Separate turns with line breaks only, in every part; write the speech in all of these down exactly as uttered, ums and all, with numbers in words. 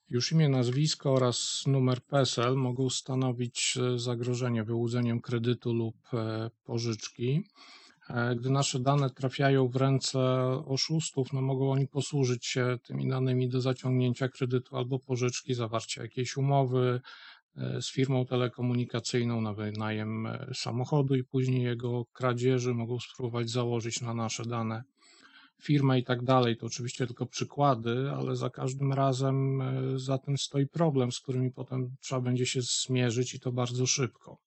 Już imię, nazwisko oraz numer PESEL mogą stanowić e, zagrożenie wyłudzeniem kredytu lub e, pożyczki. E, Gdy nasze dane trafiają w ręce oszustów, no mogą oni posłużyć się tymi danymi do zaciągnięcia kredytu albo pożyczki, zawarcia jakiejś umowy e, z firmą telekomunikacyjną na wynajem e, samochodu i później jego kradzieży mogą spróbować założyć na nasze dane firmę i tak dalej. To oczywiście tylko przykłady, ale za każdym razem e, za tym stoi problem, z którymi potem trzeba będzie się zmierzyć i to bardzo szybko.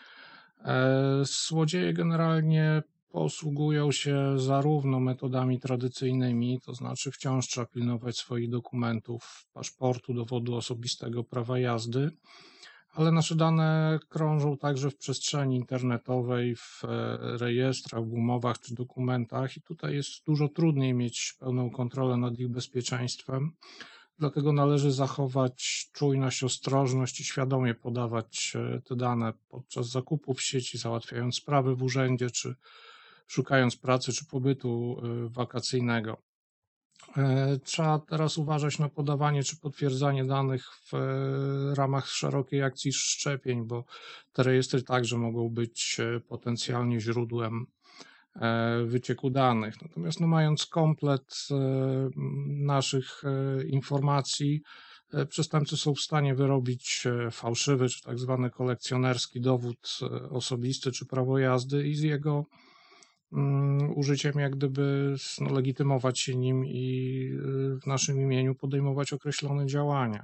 E, Złodzieje generalnie posługują się zarówno metodami tradycyjnymi, to znaczy wciąż trzeba pilnować swoich dokumentów, paszportu, dowodu osobistego, prawa jazdy, ale nasze dane krążą także w przestrzeni internetowej, w e, rejestrach, w umowach czy dokumentach, i tutaj jest dużo trudniej mieć pełną kontrolę nad ich bezpieczeństwem. Dlatego należy zachować czujność, ostrożność i świadomie podawać e, te dane podczas zakupów w sieci, załatwiając sprawy w urzędzie, czy szukając pracy, czy pobytu e, wakacyjnego. E, Trzeba teraz uważać na podawanie czy potwierdzanie danych w e, ramach szerokiej akcji szczepień, bo te rejestry także mogą być e, potencjalnie źródłem e, wycieku danych. Natomiast no, mając komplet e, naszych e, informacji, e, przestępcy są w stanie wyrobić e, fałszywy czy tak zwany kolekcjonerski dowód e, osobisty czy prawo jazdy i z jego mm, użyciem jak gdyby no, legitymować się nim i y, w naszym imieniu podejmować określone działania.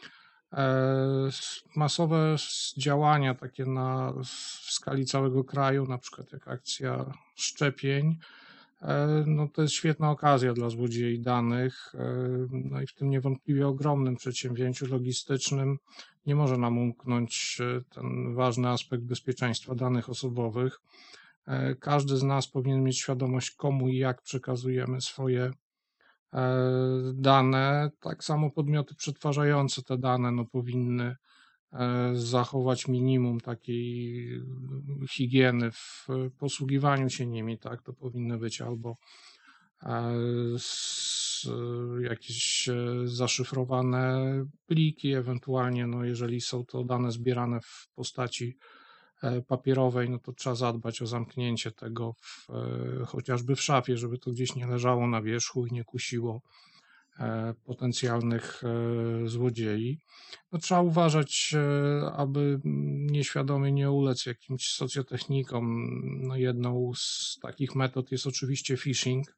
E, Masowe działania takie na, w skali całego kraju, na przykład jak akcja szczepień, e, no to jest świetna okazja dla złodziei danych, e, no i w tym niewątpliwie ogromnym przedsięwzięciu logistycznym nie może nam umknąć e, ten ważny aspekt bezpieczeństwa danych osobowych. E, Każdy z nas powinien mieć świadomość, komu i jak przekazujemy swoje e, dane. Tak samo podmioty przetwarzające te dane no, powinny e, zachować minimum takiej mm, higieny w posługiwaniu się nimi. Tak? To powinny być albo e, s- jakieś e, zaszyfrowane pliki, ewentualnie, no, jeżeli są to dane zbierane w postaci e, papierowej, no to trzeba zadbać o zamknięcie tego w, e, chociażby w szafie, żeby to gdzieś nie leżało na wierzchu i nie kusiło e, potencjalnych e, złodziei. No, trzeba uważać, e, aby nieświadomie nie ulec jakimś socjotechnikom. No, jedną z takich metod jest oczywiście phishing,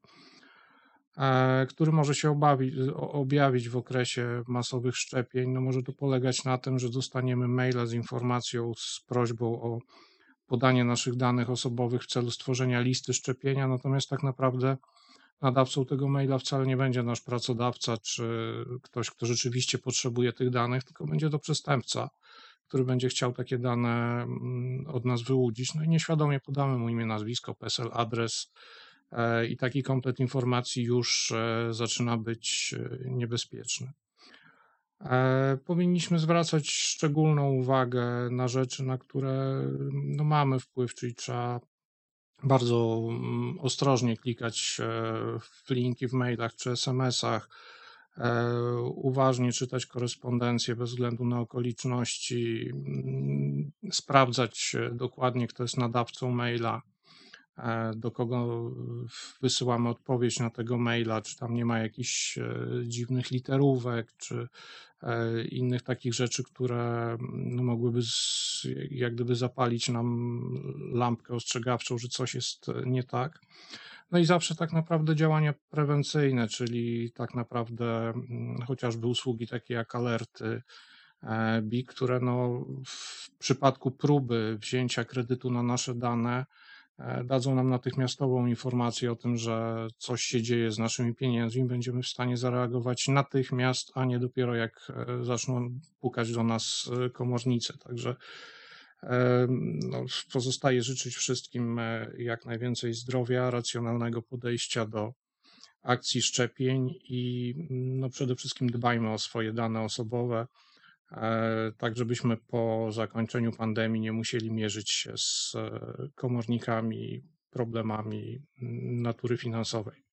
e, który może się obawi, o- objawić w okresie masowych szczepień. No, może to polegać na tym, że dostaniemy maila z informacją, z prośbą o podanie naszych danych osobowych w celu stworzenia listy szczepienia, natomiast tak naprawdę nadawcą tego maila wcale nie będzie nasz pracodawca czy ktoś, kto rzeczywiście potrzebuje tych danych, tylko będzie to przestępca, który będzie chciał takie dane mm, od nas wyłudzić. No i nieświadomie podamy mu imię, nazwisko, PESEL, adres, e, i taki komplet informacji już e, zaczyna być e, niebezpieczny. E, Powinniśmy zwracać szczególną uwagę na rzeczy, na które no, mamy wpływ, czyli trzeba bardzo mm, ostrożnie klikać e, w linki w mailach czy es em esach, e, uważnie czytać korespondencję bez względu na okoliczności, mm, sprawdzać e, dokładnie, kto jest nadawcą maila, e, do kogo wysyłamy odpowiedź na tego maila, czy tam nie ma jakichś e, dziwnych literówek, czy e, innych takich rzeczy, które no, mogłyby z, jak gdyby zapalić nam lampkę ostrzegawczą, że coś jest nie tak. No i zawsze tak naprawdę działania prewencyjne, czyli tak naprawdę mm, chociażby usługi takie jak alerty e, B I K, które no, w przypadku próby wzięcia kredytu na nasze dane e, dadzą nam natychmiastową informację o tym, że coś się dzieje z naszymi pieniędzmi. Będziemy w stanie zareagować natychmiast, a nie dopiero jak e, zaczną pukać do nas e, komornicy. Także e, no, pozostaje życzyć wszystkim e, jak najwięcej zdrowia, racjonalnego podejścia do akcji szczepień i mm, no, przede wszystkim dbajmy o swoje dane osobowe, e, tak żebyśmy po zakończeniu pandemii nie musieli mierzyć się z e, komornikami, problemami mm, natury finansowej.